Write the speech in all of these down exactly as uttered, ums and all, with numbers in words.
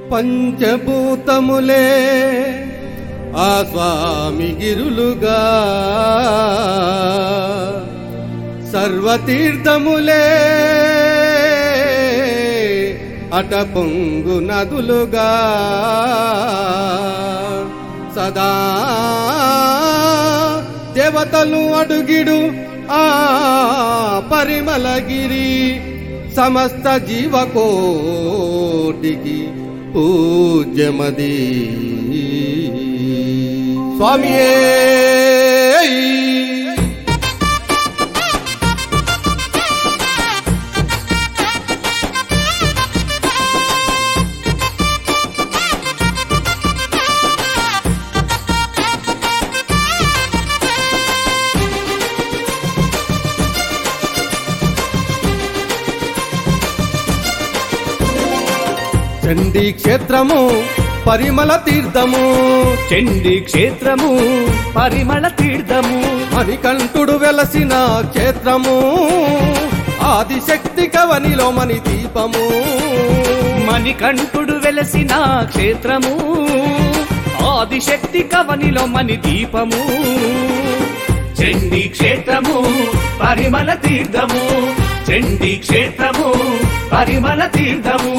పంచభూతములే ఆ స్వామి గిరులుగా, సర్వతీర్థములే అట పొంగు నదులుగా, సదా దేవతలు అడుగిడు ఆ పరిమళగిరి, సమస్త జీవకోటికి పూజ్యమది స్వామియే. చండీ క్షేత్రము పరిమళ తీర్థము, చండీ క్షేత్రము పరిమళ తీర్థము, మణికంఠుడు వెలసిన క్షేత్రము, ఆదిశక్తి కవనిలో మణి దీపము. మణికంఠుడు వెలసిన క్షేత్రము, ఆదిశక్తి కవనిలో మణి దీపము. చండీ క్షేత్రము పరిమళ తీర్థము, చండీ క్షేత్రము పరిమళ తీర్థము.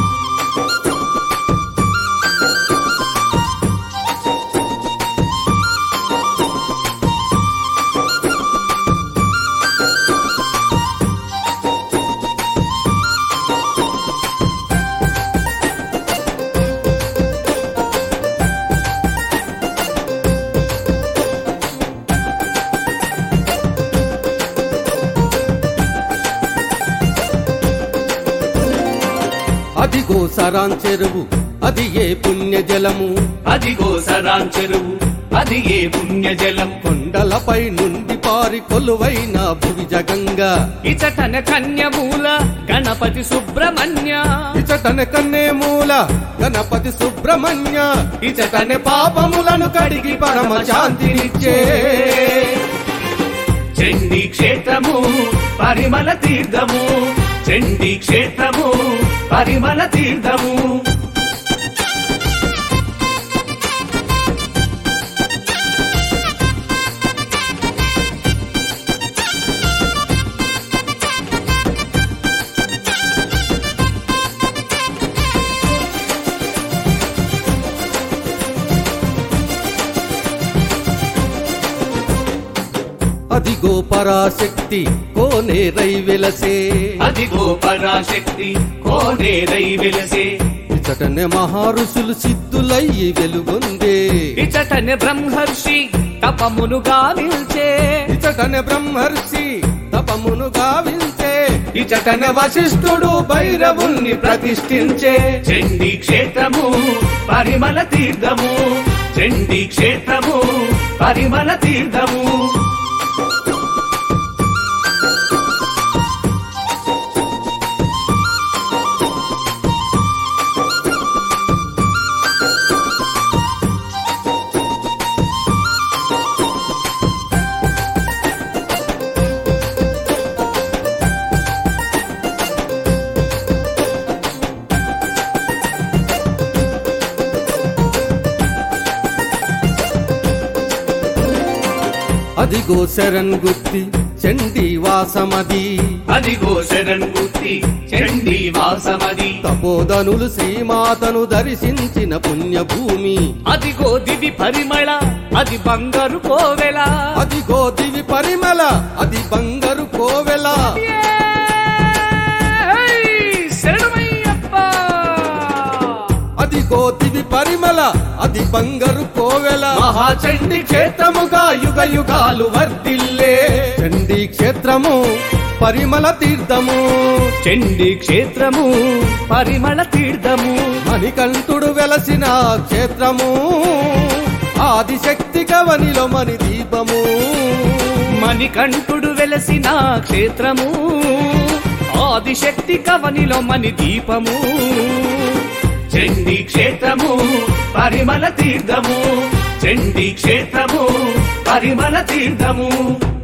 అదిగో సరాం చెరువు అది ఏ పుణ్య జలము, అదిగో సరాం చెరువు అది ఏ పుణ్య జలం, కొండలపై నుండి పారి కొలువైన భువి జగంగా, ఇచటన కన్యమూల గణపతి సుబ్రహ్మణ్య, ఇచటన కన్యమూల గణపతి సుబ్రహ్మణ్య, ఇచటన పాపములను కడిగి పరమ శాంతినిచ్చే. చండీ క్షేత్రము పరిమళ తీర్థము, చండీ క్షేత్రము పరిమళ తీర్థము. అదిగో పరాశక్తి కోనేరై వెలసే, అదిగో పరాశక్తి కోనేరై వెలసే, ఇచటనే మహారుషులు సిద్ధులయ్యి వెలుగొందే, ఇచటనే బ్రహ్మర్షి తపమును గావించే, ఇచటనే బ్రహ్మర్షి తపమును గావించే, ఇచటనే వశిష్ఠుడు భైరవుణ్ణి ప్రతిష్ఠించే. చండీ క్షేత్రము పరిమళ తీర్థము, చండీ క్షేత్రము పరిమళ తీర్థము. అదిగో శరణ్ గుత్తి చండీ వాసమది, అదిగో శరణ్ గుత్తి చండీ వాసమది, తపోధనులు శ్రీమాతను దర్శించిన పుణ్యభూమి, అదిగో దివి పరిమళ అది బంగారు కోవెల, అదిగో దివి పరిమళ అది బంగారు కోవెల. అదిగో దివి పరిమళ అది బంగారు కోవెల, మహాచండీ క్షేత్రముగా యుగ యుగాలు వర్ధిల్లే. చండీ క్షేత్రము పరిమళ తీర్థము, చండీ క్షేత్రము పరిమళ తీర్థము, మణికంఠుడు వెలసిన క్షేత్రము, ఆదిశక్తి కవనిలో మణి దీపము. మణికంఠుడు వెలసిన క్షేత్రము, ఆదిశక్తి కవనిలో మణి దీపము. చండీ క్షేత్రము పరిమళ తీర్థము, చండీ క్షేత్రము పరిమళ తీర్థము.